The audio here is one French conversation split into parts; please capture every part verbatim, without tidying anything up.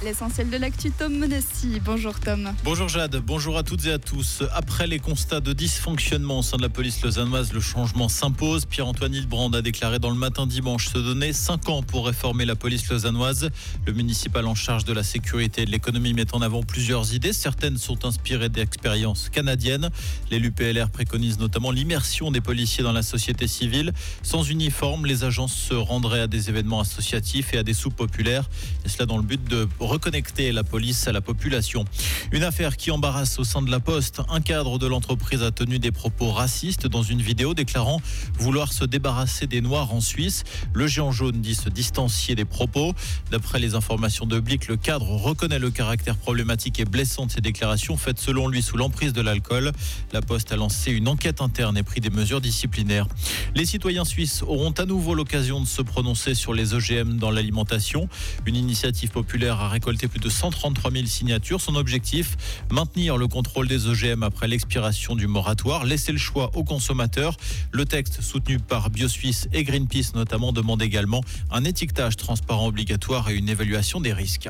L'essentiel de l'actu, Tom Monassi. Bonjour Tom. Bonjour Jade, bonjour à toutes et à tous. Après les constats de dysfonctionnement au sein de la police lausannoise, le changement s'impose. Pierre-Antoine Hildebrand a déclaré dans le matin dimanche se donner cinq ans pour réformer la police lausannoise. Le municipal en charge de la sécurité et de l'économie met en avant plusieurs idées. Certaines sont inspirées d'expériences canadiennes. L'élu P L R préconise notamment l'immersion des policiers dans la société civile. Sans uniforme, les agents se rendraient à des événements associatifs et à des soupes populaires. Et cela dans le but de reconnecter la police à la population. Une affaire qui embarrasse au sein de la Poste. Un cadre de l'entreprise a tenu des propos racistes dans une vidéo déclarant vouloir se débarrasser des Noirs en Suisse. Le géant jaune dit se distancier des propos. D'après les informations de Blick, le cadre reconnaît le caractère problématique et blessant de ces déclarations faites selon lui sous l'emprise de l'alcool. La Poste a lancé une enquête interne et pris des mesures disciplinaires. Les citoyens suisses auront à nouveau l'occasion de se prononcer sur les O G M dans l'alimentation. Une initiative populaire a récolté plus de cent trente-trois mille signatures. Son objectif, maintenir le contrôle des O G M après l'expiration du moratoire, laisser le choix aux consommateurs. Le texte, soutenu par BioSuisse et Greenpeace notamment, demande également un étiquetage transparent obligatoire et une évaluation des risques.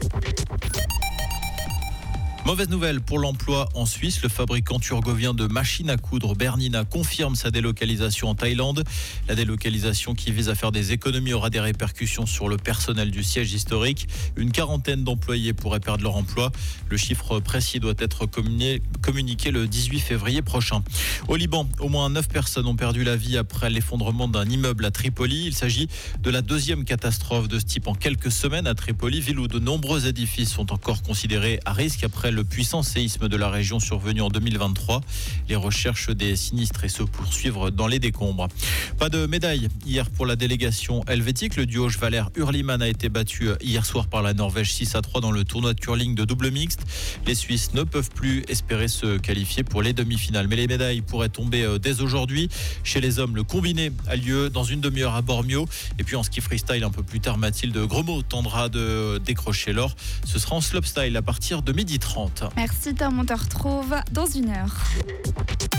Mauvaise nouvelle pour l'emploi en Suisse. Le fabricant turgovien de machines à coudre Bernina confirme sa délocalisation en Thaïlande. La délocalisation qui vise à faire des économies aura des répercussions sur le personnel du siège historique. Une quarantaine d'employés pourraient perdre leur emploi. Le chiffre précis doit être communiqué le dix-huit février prochain. Au Liban, au moins neuf personnes ont perdu la vie après l'effondrement d'un immeuble à Tripoli. Il s'agit de la deuxième catastrophe de ce type en quelques semaines à Tripoli, ville où de nombreux édifices sont encore considérés à risque après le puissant séisme de la région survenu en deux mille vingt-trois. Les recherches des sinistrés se poursuivent dans les décombres. Pas de médaille hier pour la délégation helvétique. Le duo Valère-Hurlimann a été battu hier soir par la Norvège six à trois dans le tournoi de curling de double mixte. Les Suisses ne peuvent plus espérer se qualifier pour les demi-finales. Mais les médailles pourraient tomber dès aujourd'hui. Chez les hommes, le combiné a lieu dans une demi-heure à Bormio. Et puis en ski freestyle, un peu plus tard, Mathilde Gremaud tendra de décrocher l'or. Ce sera en slopestyle à partir de midi trente. Merci Tom, on te retrouve dans une heure.